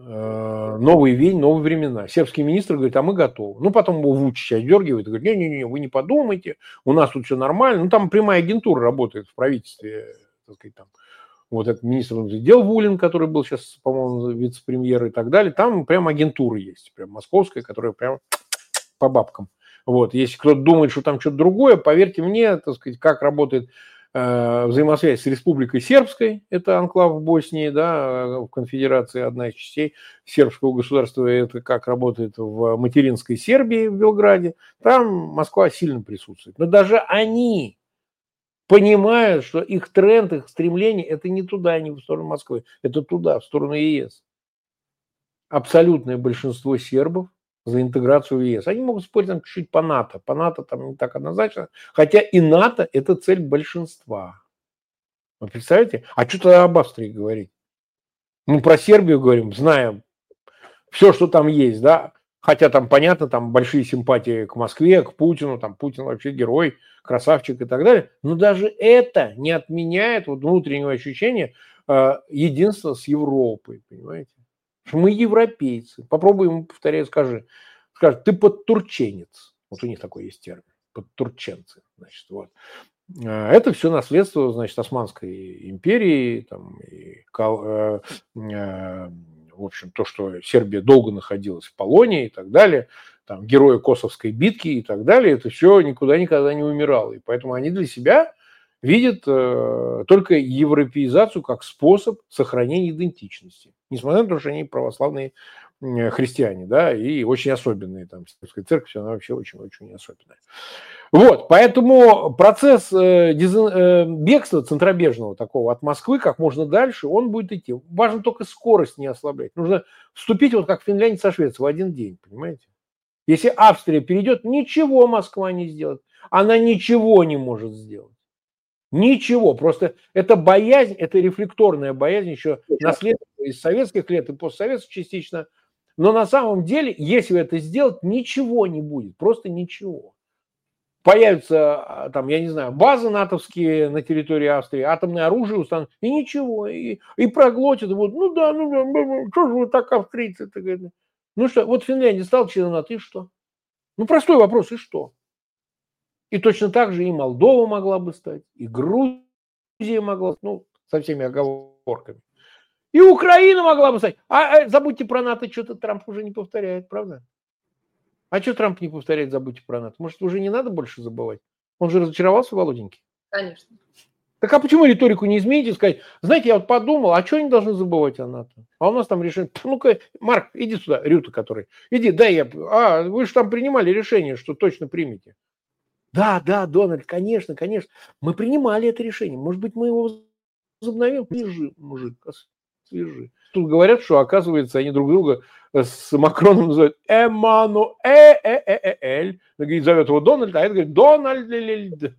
э, новый вень, новые времена. Сербский министр говорит, а мы готовы. Ну, потом его Вучич отдергивает и говорит, не-не-не, вы не подумайте, у нас тут все нормально. Ну, там прямая агентура работает в правительстве, так сказать, там. Вот этот министр дел Вулин, который был сейчас, по-моему, вице-премьер и так далее, там прям агентура есть, прям московская, которая прям по бабкам. Вот. Если кто-то думает, что там что-то другое, поверьте мне, так сказать, как работает э, взаимосвязь с Республикой Сербской, это анклав в Боснии, да, в конфедерации одна из частей сербского государства, это как работает в материнской Сербии в Белграде, там Москва сильно присутствует. Но даже они понимают, что их тренд, их стремление – это не туда, не в сторону Москвы, это туда, в сторону ЕС. Абсолютное большинство сербов за интеграцию в ЕС. Они могут спорить там чуть-чуть по НАТО. По НАТО там не так однозначно. Хотя и НАТО – это цель большинства. Вы представляете? А что тогда об Австрии говорить? Мы про Сербию говорим, зная все, что там есть, да? Хотя там, понятно, там большие симпатии к Москве, к Путину, там Путин вообще герой, красавчик и так далее. Но даже это не отменяет вот внутреннего ощущения э, единства с Европой, понимаете? Что мы европейцы. Попробуй ему, повторяю, скажи. Скажи, ты подтурченец. Вот у них такой есть термин. Подтурченцы. Значит, вот. Это все наследство, значит, Османской империи, там, и, э, э, в общем, то, что Сербия долго находилась в полоне и так далее, там, герои Косовской битки и так далее, это все никуда никогда не умирало. И поэтому они для себя видят э, только европеизацию как способ сохранения идентичности. Несмотря на то, что они православные э, христиане, да, и очень особенные, там, Сербская церковь, она вообще очень-очень особенная. Вот, поэтому процесс э, дезин, э, бегства центробежного такого от Москвы как можно дальше, он будет идти. Важно только скорость не ослаблять. Нужно вступить вот как Финляндия со Швецией в один день, понимаете? Если Австрия перейдет, ничего Москва не сделает. Она ничего не может сделать. Ничего. Просто это боязнь, это рефлекторная боязнь еще наследство из советских лет и постсоветских частично. Но на самом деле, если это сделать, ничего не будет. Просто ничего. Появятся, там, я не знаю, базы натовские на территории Австрии, атомное оружие установят, и ничего, и, и проглотят, вот, ну да, ну да, что же вы так австрийцы-то, говорят. Ну что, вот Финляндия стала членом НАТО, и что? Ну простой вопрос, и что? И точно так же и Молдова могла бы стать, и Грузия могла, ну, со всеми оговорками. И Украина могла бы стать. А, а забудьте про НАТО, что-то Трамп уже не повторяет, правда? А что Трамп не повторяет, забудьте про НАТО? Может, уже не надо больше забывать? Он же разочаровался, Володенький. Конечно. Так а почему риторику не изменить и сказать, знаете, я вот подумал, а что они должны забывать о НАТО? А у нас там решение, ну-ка, Марк, иди сюда, Рюта который, иди, дай я, а, вы же там принимали решение, что точно примете. Да, да, Дональд, конечно, конечно, мы принимали это решение, может быть, мы его возобновим? Свежи, мужик, свежи. Тут говорят, что, оказывается, они друг друга с Макроном называют Эммануэль. Говорит, зовет его Дональд, а это говорит Дональд.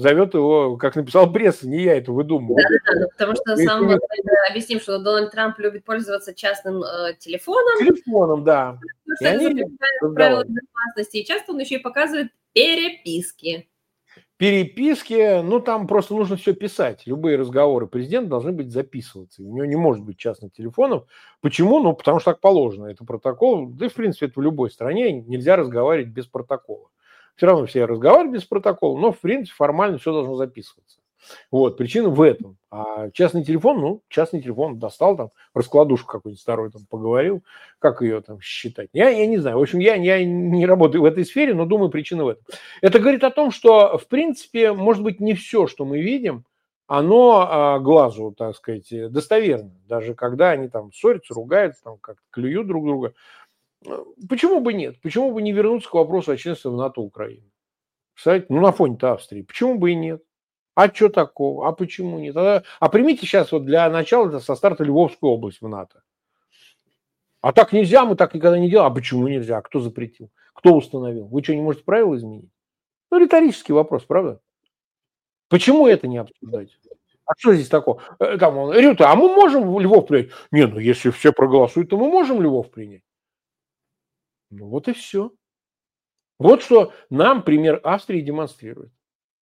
зовет его, как написал пресса, не я это выдумываю. Да-да-да, ну, потому что сам, вот, объясним, что Дональд Трамп любит пользоваться частным э, телефоном. Телефоном, да. Потому что это запрещает правила безопасности. И часто он еще и показывает переписки. Переписки, ну, там просто нужно все писать. Любые разговоры президента должны быть записываться. У него не может быть частных телефонов. Почему? Ну, потому что так положено. Это протокол. Да и, в принципе, это в любой стране. Нельзя разговаривать без протокола. Все равно все разговаривают без протокола, но, в принципе, формально все должно записываться. Вот, причина в этом. А частный телефон, ну, частный телефон достал, там, раскладушку какую-нибудь старую, там, поговорил, как ее там считать. Я, я не знаю. В общем, я, я не работаю в этой сфере, но думаю, причина в этом. Это говорит о том, что, в принципе, может быть, не все, что мы видим, оно а, глазу, так сказать, достоверно. Даже когда они там ссорятся, ругаются, там, как-то клюют друг друга. Почему бы нет? Почему бы не вернуться к вопросу о членстве в НАТО Украины? Кстати, ну, на фоне-то Австрии. Почему бы и нет? А что такого? А почему нет? А, а примите сейчас вот для начала со старта Львовскую область в НАТО. А так нельзя, мы так никогда не делали. А почему нельзя? А кто запретил? Кто установил? Вы что, не можете правила изменить? Ну, риторический вопрос, правда? Почему это не обсуждать? А что здесь такого? Там он, Рюта, а мы можем Львов принять? Не, ну если все проголосуют, то мы можем Львов принять. Ну вот и все. Вот что нам пример Австрии демонстрирует.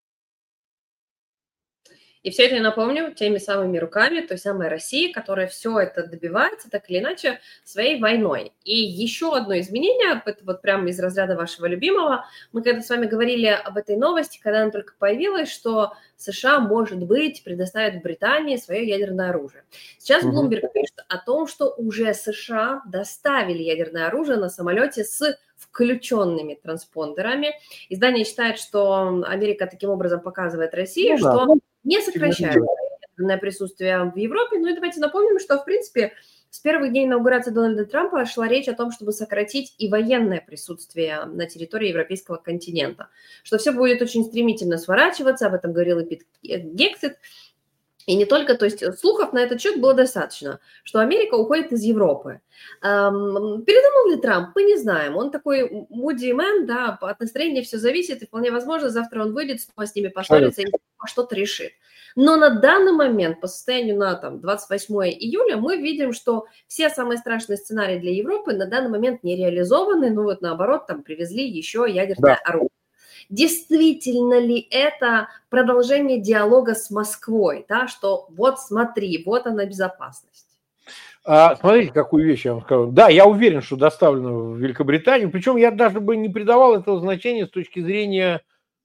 И все это, я напомню, теми самыми руками той самой России, которая все это добивается, так или иначе, своей войной. И еще одно изменение, это вот прямо из разряда вашего любимого, мы когда с вами говорили об этой новости, когда она только появилась, что США, может быть, предоставит Британии свое ядерное оружие. Сейчас Bloomberg угу. пишет о том, что уже США доставили ядерное оружие на самолете с включенными транспондерами. Издание считает, что Америка таким образом показывает России, ну, что да. не сокращает ядерное присутствие в Европе. Ну и давайте напомним, что, в принципе, с первых дней инаугурации Дональда Трампа шла речь о том, чтобы сократить и военное присутствие на территории европейского континента, что все будет очень стремительно сворачиваться, об этом говорил и Пит Гексет. И не только, то есть слухов на этот счет было достаточно, что Америка уходит из Европы. Эм, передумал ли Трамп? Мы не знаем. Он такой moody man, да, от настроения все зависит, и вполне возможно, завтра он выйдет, снова с ними поссорится и что-то решит. Но на данный момент, по состоянию на там, двадцать восьмое июля, мы видим, что все самые страшные сценарии для Европы на данный момент не реализованы, ну вот наоборот, там привезли еще ядерное да. оружие. Действительно ли это продолжение диалога с Москвой, да, что вот смотри, вот она безопасность? А, смотрите, какую вещь я вам скажу. Да, я уверен, что доставлено в Великобританию, причем я даже бы не придавал этого значения с точки зрения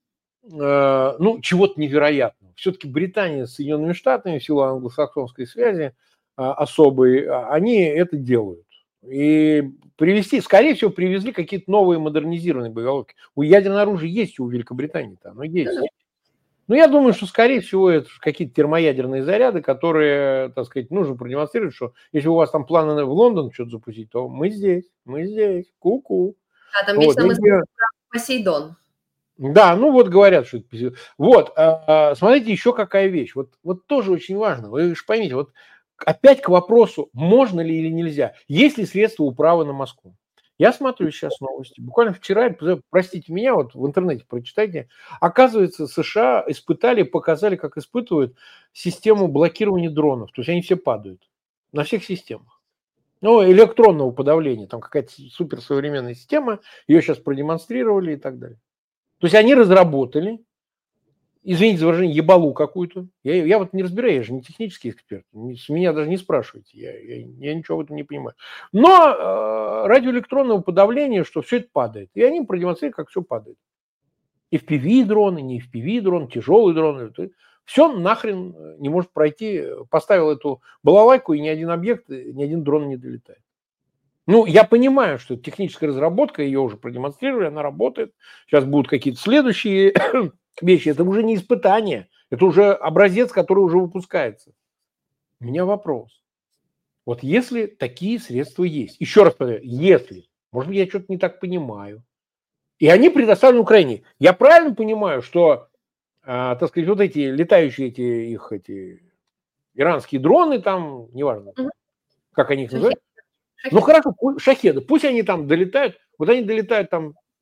э, ну, чего-то невероятного. Все-таки Британия с Соединенными Штатами в силу англосаксонской связи э, особой, они это делают. И привезти, скорее всего, привезли какие-то новые модернизированные боеголовки. У ядерного оружия есть у Великобритании-то, оно есть. Но я думаю, что, скорее всего, это какие-то термоядерные заряды, которые, так сказать, нужно продемонстрировать, что если у вас там планы в Лондон что-то запустить, то мы здесь, мы здесь, ку-ку. А там вот, есть я... Посейдон. Да, ну вот говорят, что это Посейдон. Вот, а, смотрите, еще какая вещь. Вот, вот тоже очень важно. Вы же поймите, вот опять к вопросу, можно ли или нельзя. Есть ли средства управы на Москву? Я смотрю сейчас новости. Буквально вчера, простите меня, вот в интернете прочитайте. Оказывается, США испытали, показали, как испытывают систему блокирования дронов. То есть они все падают на всех системах. Ну, электронного подавления. Там какая-то суперсовременная система. Ее сейчас продемонстрировали и так далее. То есть они разработали, извините за выражение, ебалу какую-то. Я, я вот не разбираю, я же не технический эксперт. С меня даже не спрашивайте. Я, я, я ничего в этом не понимаю. Но э, радиоэлектронного подавления, что все это падает. И они продемонстрировали, как все падает. эф пи ви-дроны, не эф пи ви-дрон, тяжелый дрон. Все нахрен не может пройти. Поставил эту балалайку, и ни один объект, ни один дрон не долетает. Ну, я понимаю, что это техническая разработка, ее уже продемонстрировали, она работает. Сейчас будут какие-то следующие... вещи, это уже не испытание, это уже образец, который уже выпускается. У меня вопрос. Вот если такие средства есть, еще раз повторяю, если, может быть, я что-то не так понимаю, и они предоставлены Украине, я правильно понимаю, что, а, так сказать, вот эти летающие эти их эти иранские дроны там, неважно, угу. как они их называют, ну хорошо, шахеды, пусть они там долетают, вот они долетают там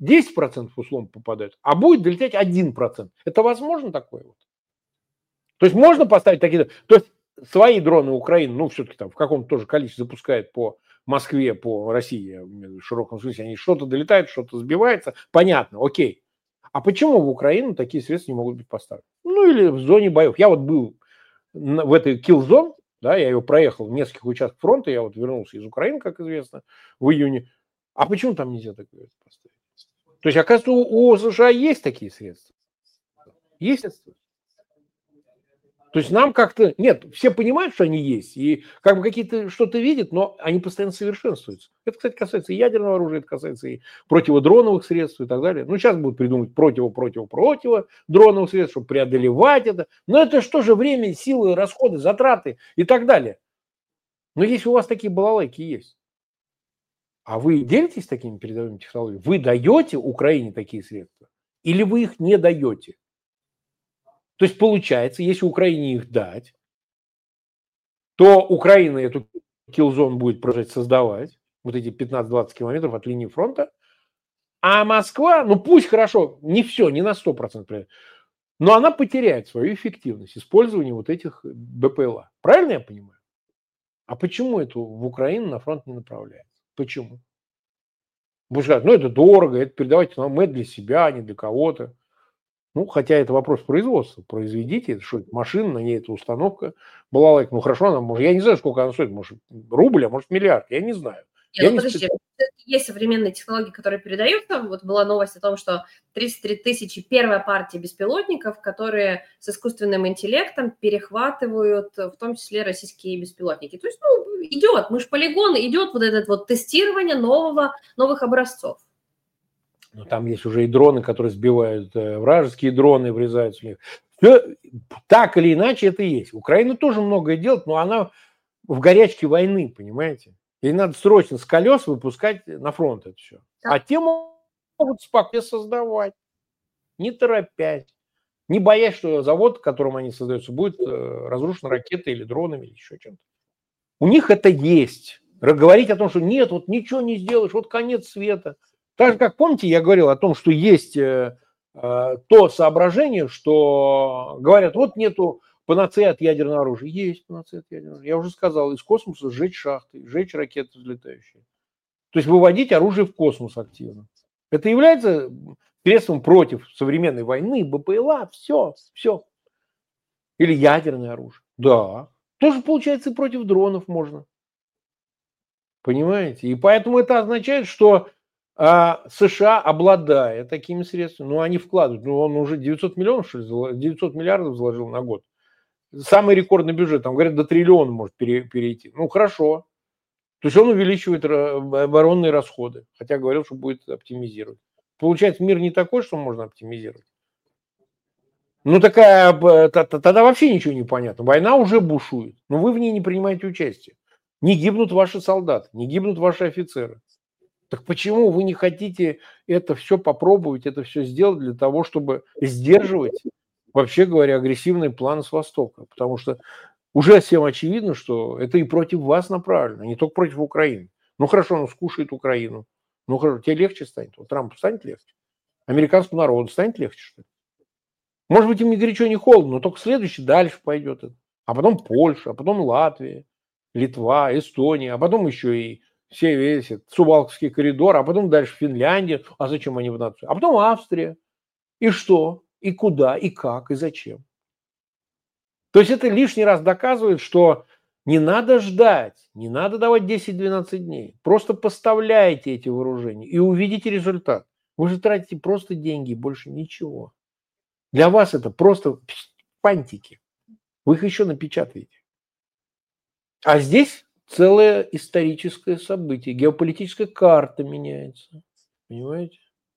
десять процентов условно попадают, а будет долететь один процент. Это возможно такое? Вот? То есть можно поставить такие... То есть свои дроны Украины, ну, все-таки там в каком-то тоже количестве запускают по Москве, по России, в широком смысле, они что-то долетают, что-то сбивается, понятно, окей. А почему в Украину такие средства не могут быть поставлены? Ну, или в зоне боев. Я вот был в этой kill-zone, да, я его проехал в нескольких участках фронта, я вот вернулся из Украины, как известно, в июне. А почему там нельзя такое поставить? То есть, оказывается, у, у США есть такие средства. Есть средства. То есть нам как-то... Нет, все понимают, что они есть, и как бы какие-то что-то видят, но они постоянно совершенствуются. Это, кстати, касается и ядерного оружия, это касается и противодроновых средств и так далее. Ну, сейчас будут придумывать противо-противо-противо дроновых средств, чтобы преодолевать это. Но это что же время, силы, расходы, затраты и так далее. Но если у вас такие балалайки есть, а вы делитесь такими передовыми технологиями, вы даете Украине такие средства или вы их не даете? То есть получается, если Украине их дать, то Украина эту киллзон будет продолжать создавать, вот эти пятнадцать-двадцать километров от линии фронта, а Москва, ну пусть хорошо, не все, не на сто процентов, но она потеряет свою эффективность использования вот этих БПЛА. Правильно я понимаю? А почему это в Украину на фронт не направляется? Почему? Вы скажете, ну это дорого, это передавайте нам, мы для себя, а не для кого-то. Ну, хотя это вопрос производства. Произведите, это что это машина, на ней эта установка. Балалайка, ну хорошо, она может, я не знаю, сколько она стоит, может рубль, а может миллиард, я не знаю. Нет, ну, подожди, есть современные технологии, которые передаются. Вот была новость о том, что тридцать три тысячи первая партия беспилотников, которые с искусственным интеллектом перехватывают в том числе российские беспилотники. То есть, ну, идет, мы же полигон, идет вот это вот тестирование нового, новых образцов. Но там есть уже и дроны, которые сбивают, вражеские дроны врезаются в них. Все, так или иначе это есть. Украина тоже многое делает, но она в горячке войны, понимаете? Ей надо срочно с колес выпускать на фронт это все. Да. А те могут спокойно создавать, не торопясь, не боясь, что завод, которым они создаются, будет разрушен ракетой или дронами, или еще чем-то. У них это есть. Говорить о том, что нет, вот ничего не сделаешь, вот конец света. Так же, как помните, я говорил о том, что есть э, э, то соображение, что говорят, вот нету панацеи от ядерного оружия. Есть панацея от ядерного оружия. Я уже сказал, из космоса сжечь шахты, сжечь ракеты взлетающие. То есть выводить оружие в космос активно. Это является средством против современной войны, БПЛА, все, все. Или ядерное оружие. Да. Тоже, получается, и против дронов можно. Понимаете? И поэтому это означает, что а США, обладая такими средствами, ну, они вкладывают, ну, он уже девятьсот миллионов, что ли, девятьсот миллиардов заложил на год. Самый рекордный бюджет, там, говорят, до триллиона может пере, перейти. Ну, хорошо. То есть он увеличивает оборонные расходы, хотя говорил, что будет оптимизировать. Получается, мир не такой, что можно оптимизировать. Ну, такая, тогда вообще ничего не понятно. Война уже бушует, но вы в ней не принимаете участие. Не гибнут ваши солдаты, не гибнут ваши офицеры. Так почему вы не хотите это все попробовать, это все сделать для того, чтобы сдерживать, вообще говоря, агрессивные планы с Востока? Потому что уже всем очевидно, что это и против вас направлено, не только против Украины. Ну хорошо, он скушает Украину. Ну хорошо, тебе легче станет. Вот Трампу станет легче. Американскому народу станет легче, что ли? Может быть, им ни горячо, ни холодно, но только следующий дальше пойдет это. А потом Польша, а потом Латвия, Литва, Эстония, а потом еще и все весь этот Сувалковский коридор, а потом дальше Финляндия. А зачем они в нацию? А потом Австрия. И что? И куда? И как? И зачем? То есть это лишний раз доказывает, что не надо ждать, не надо давать десять-двенадцать дней. Просто поставляйте эти вооружения и увидите результат. Вы же тратите просто деньги, больше ничего. Для вас это просто фантики. Вы их еще напечатаете. А здесь целое историческое событие. Геополитическая карта меняется. Понимаете?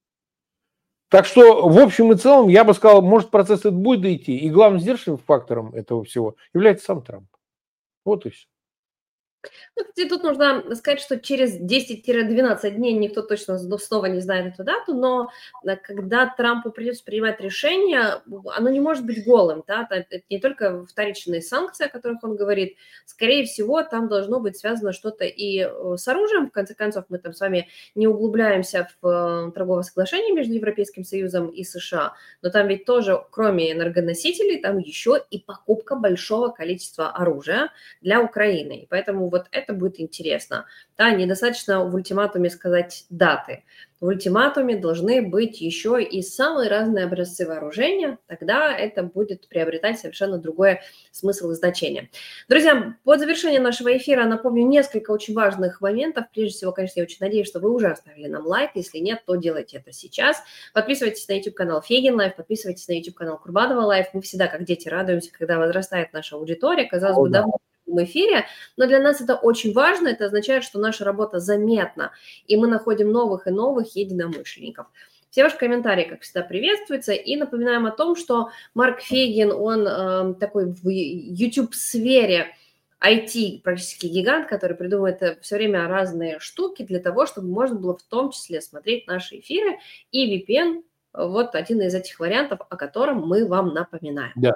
Так что, в общем и целом, я бы сказал, может, процесс этот будет идти. И главным сдерживающим фактором этого всего является сам Трамп. Вот и все. Ну, кстати, тут нужно сказать, что через десять-двенадцать дней никто точно снова не знает эту дату, но когда Трампу придется принимать решение, оно не может быть голым, да, это не только вторичные санкции, о которых он говорит, скорее всего, там должно быть связано что-то и с оружием, в конце концов, мы там с вами не углубляемся в торговое соглашение между Европейским Союзом и США, но там ведь тоже, кроме энергоносителей, там еще и покупка большого количества оружия для Украины, и поэтому вот это будет интересно. Да, недостаточно в ультиматуме сказать даты. В ультиматуме должны быть еще и самые разные образцы вооружения, тогда это будет приобретать совершенно другой смысл и значение. Друзья, по завершению нашего эфира напомню несколько очень важных моментов. Прежде всего, конечно, я очень надеюсь, что вы уже оставили нам лайк. Если нет, то делайте это сейчас. Подписывайтесь на YouTube-канал Фейгин Лайф, подписывайтесь на YouTube-канал Курбанова Лайф. Мы всегда, как дети, радуемся, когда возрастает наша аудитория. Казалось бы, давно в эфире, но для нас это очень важно, это означает, что наша работа заметна, и мы находим новых и новых единомышленников. Все ваши комментарии, как всегда, приветствуются, и напоминаем о том, что Марк Фейгин, он э, такой в YouTube-сфере ай ти практически гигант, который придумывает все время разные штуки для того, чтобы можно было в том числе смотреть наши эфиры, и ви пи эн, вот один из этих вариантов, о котором мы вам напоминаем. Да.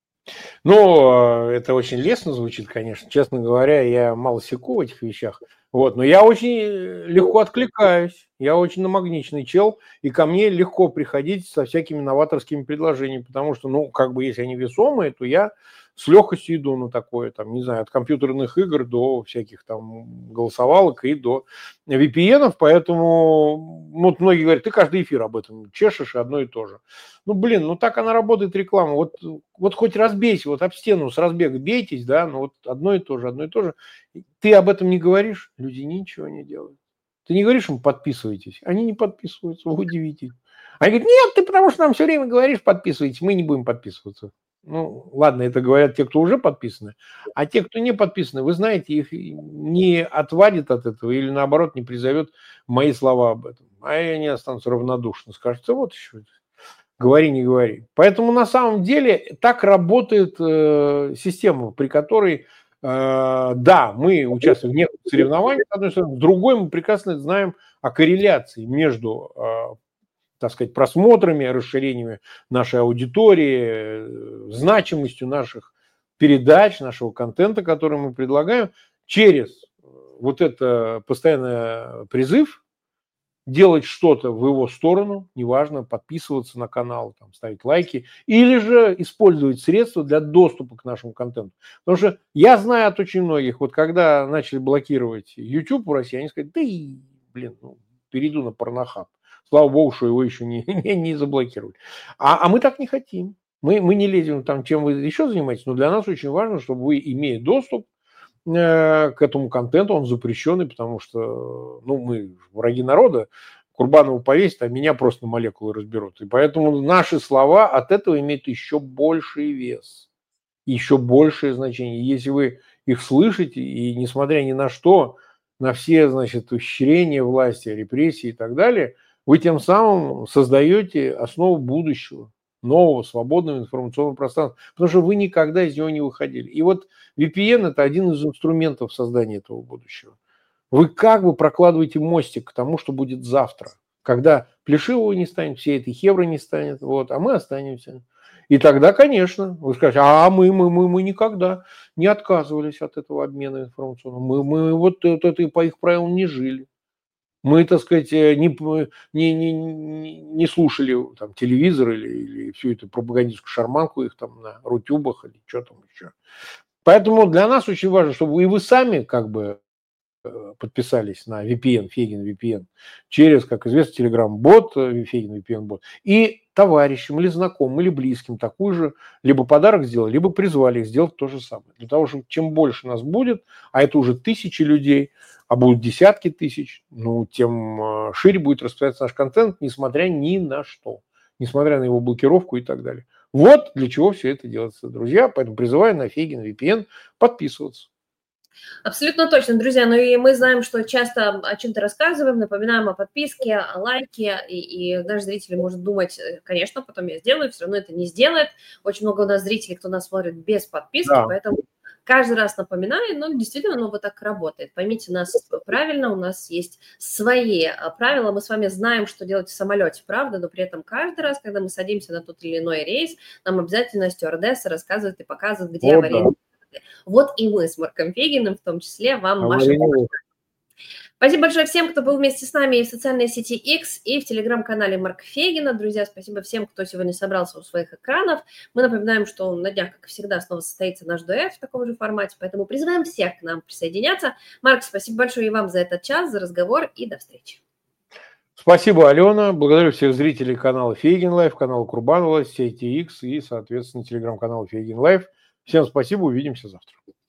Ну, это очень лестно звучит, конечно. Честно говоря, я мало секу в этих вещах. Вот, но я очень легко откликаюсь. Я очень намагниченный чел, и ко мне легко приходить со всякими новаторскими предложениями, потому что, ну, как бы, если они весомые, то я с легкостью иду на такое, там, не знаю, от компьютерных игр до всяких там голосовалок и до ви пи эн-ов, поэтому, ну, вот многие говорят, ты каждый эфир об этом чешешь, и одно и то же. Ну, блин, ну так она работает, реклама. Вот, вот хоть разбейся, вот об стену с разбега бейтесь, да, но вот одно и то же, одно и то же. Ты об этом не говоришь, люди ничего не делают. Ты не говоришь им подписывайтесь, они не подписываются, вы удивитесь. Они говорят, нет, ты потому что нам все время говоришь подписывайтесь, мы не будем подписываться. Ну, ладно, это говорят те, кто уже подписаны, а те, кто не подписаны, вы знаете, их не отвадит от этого или наоборот не призовет мои слова об этом. А они останутся равнодушны, скажут, вот еще это. Говори, не говори. Поэтому на самом деле так работает э, система, при которой, э, да, мы участвуем в неких соревнованиях, с одной стороны, с другой мы прекрасно знаем о корреляции между, э, так сказать, просмотрами, расширениями нашей аудитории, значимостью наших передач, нашего контента, который мы предлагаем, через вот это постоянный призыв делать что-то в его сторону, неважно, подписываться на канал, там, ставить лайки, или же использовать средства для доступа к нашему контенту. Потому что я знаю от очень многих, вот когда начали блокировать YouTube в России, они сказали, да и, блин, ну, перейду на порнохаб. Слава богу, что его еще не, не, не заблокировали. А, а мы так не хотим. Мы, мы не лезем там, чем вы еще занимаетесь, но для нас очень важно, чтобы вы, имея доступ к этому контенту, он запрещенный, потому что, ну, мы враги народа, Курбанову повесят, а меня просто на молекулы разберут. И поэтому наши слова от этого имеют еще больший вес, еще большее значение. И если вы их слышите, и несмотря ни на что, на все, значит, ухищрения власти, репрессии и так далее, вы тем самым создаете основу будущего, нового свободного информационного пространства, потому что вы никогда из него не выходили. И вот ви пи эн – это один из инструментов создания этого будущего. Вы как бы прокладываете мостик к тому, что будет завтра, когда Плешивого не станет, всей этой хевры не станет, вот, а мы останемся. И тогда, конечно, вы скажете, а мы, мы, мы, мы никогда не отказывались от этого обмена информационного. Мы, мы вот это, это по их правилам не жили. Мы, так сказать, не, не, не, не слушали там, телевизор или, или всю эту пропагандистскую шарманку их там на рутюбах или что там еще. Поэтому для нас очень важно, чтобы и вы сами как бы подписались на ви пи эн, Фейгин ви пи эн, через, как известно, Telegram-бот, Фейгин ви пи эн-бот, и товарищам или знакомым, или близким такую же либо подарок сделали, либо призвали их сделать то же самое. Для того, чтобы чем больше нас будет, а это уже тысячи людей, а будут десятки тысяч, ну, тем шире будет распространяться наш контент, несмотря ни на что, несмотря на его блокировку и так далее. Вот для чего все это делается, друзья. Поэтому призываю на Фейгин ви пи эн подписываться. Абсолютно точно, друзья. Ну и мы знаем, что часто о чем-то рассказываем, напоминаем о подписке, о лайке, и, и наш зритель может думать, конечно, потом я сделаю, все равно это не сделает. Очень много у нас зрителей, кто нас смотрит без подписки, да. Поэтому каждый раз напоминаю, но действительно оно вот так работает. Поймите нас правильно, у нас есть свои правила, мы с вами знаем, что делать в самолете, правда, но при этом каждый раз, когда мы садимся на тот или иной рейс, нам обязательно стюардесса рассказывает и показывает, где Вот, аварийные. да. Вот и мы с Марком Фегиным, в том числе, вам, Маша, Аварийный. Спасибо большое всем, кто был вместе с нами и в социальной сети X, и в телеграм-канале Марка Фегина. Друзья, спасибо всем, кто сегодня собрался у своих экранов. Мы напоминаем, что на днях, как всегда, снова состоится наш дуэт в таком же формате, поэтому призываем всех к нам присоединяться. Марк, спасибо большое и вам за этот час, за разговор, и до встречи. Спасибо, Алена. Благодарю всех зрителей канала Фейгин Лайв, канала Курбанова, сети X и, соответственно, телеграм-канала Фейгин Лайв. Всем спасибо, увидимся завтра.